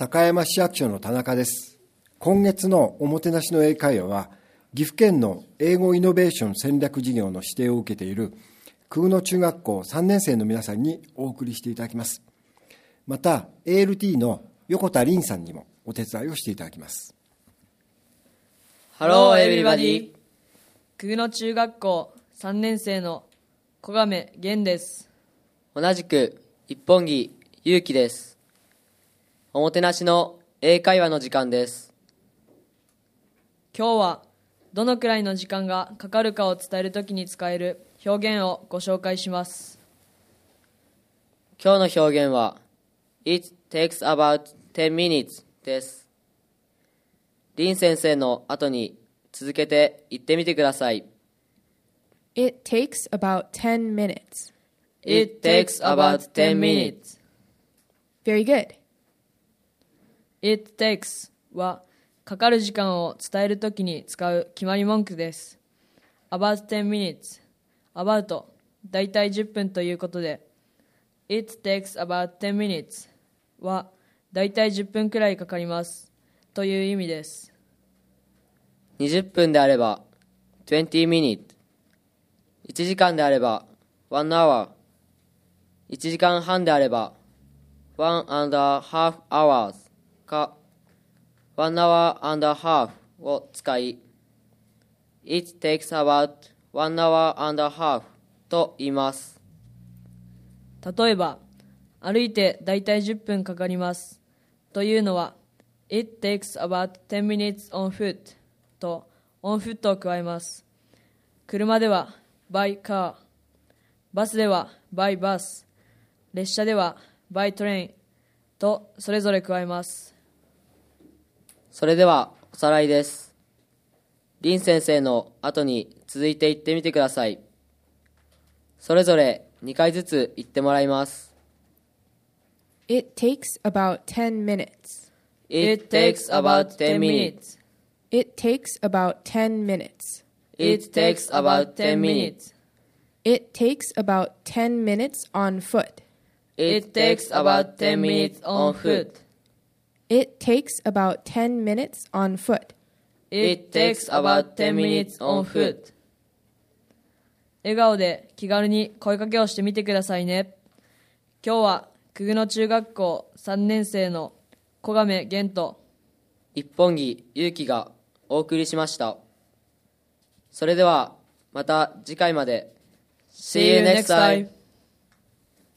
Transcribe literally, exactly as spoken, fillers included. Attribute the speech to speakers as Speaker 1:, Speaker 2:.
Speaker 1: 高山市役所の田中です。今月のおもてなしの英会話は、岐阜県の英語イノベーション戦略事業の指定を受けている久野中学校さんねん生の皆さんにお送りしていただきます。また エーエルティー の横田凛さんにもお手伝いをしていただきます。
Speaker 2: Hello everybody。久野中学校さんねん生の小亀源です。
Speaker 3: 同じく一本木祐希です。おもてなしの英会話の時間です。
Speaker 2: 今日はどのくらいの時間がかかるかを伝えるときに使える表現をご紹介します。
Speaker 3: 今日の表現は It takes about ten minutes です。林先生の後に続けて言ってみてください。
Speaker 4: It takes about ten minutes.
Speaker 2: It takes about ten minutes.
Speaker 4: Very good.
Speaker 2: It takes はかかる時間を伝えるときに使う決まり文句です。about ten minutes about だいたいじゅっぷんということで It takes about ten minutes はだいたいじゅっぷんくらいかかりますという意味です。
Speaker 3: にじゅっぷんであればtwenty minutes、いちじかんであればone hour、いちじかんはんであればone and a half hoursか one hour and a half を使い It takes about one hour and a half と言います。
Speaker 2: 例えば歩いてだいたいじゅっぷんかかりますというのは It takes about ten minutes on foot と on foot を加えます。車では by car、 バスでは by bus、 列車では by train とそれぞれ加えます。
Speaker 3: それではおさらいです。林先生の後に続いて言ってみてください。それぞれにかいずつ言ってもらいます。
Speaker 4: It takes about ten minutes.
Speaker 2: It takes about ten minutes.
Speaker 4: It takes about ten minutes.
Speaker 2: It takes about ten minutes.
Speaker 4: It takes about ten minutes on foot.
Speaker 2: It takes about ten minutes on foot.
Speaker 4: It takes about ten minutes on foot.
Speaker 2: It takes about ten minutes on foot. 笑顔で気軽に声かけをしてみてくださいね。今日は久野中学校さんねん生の小亀源と
Speaker 3: 一本木祐希がお送りしました。それではまた次回まで。
Speaker 2: See you next time.